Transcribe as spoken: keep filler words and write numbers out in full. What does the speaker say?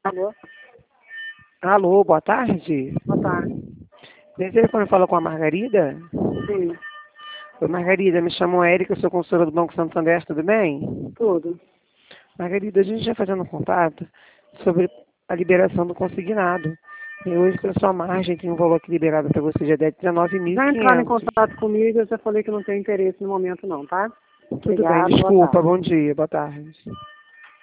Alô? Alô, boa tarde. Boa tarde. Esse telefone fala com a Margarida? Sim, Oi, Margarida, me chamo Érica, eu sou consultora do Banco Santander, tudo bem? tudo. Margarida, a gente já fazendo um contato sobre a liberação do consignado. E hoje, para sua margem, tem um valor aqui liberado para você de dezenove mil e Já entraram em quinhentos. contato comigo, eu já falei que não tenho interesse no momento não, tá? Tudo bem, Obrigado, boa desculpa, tarde. bom dia, boa tarde.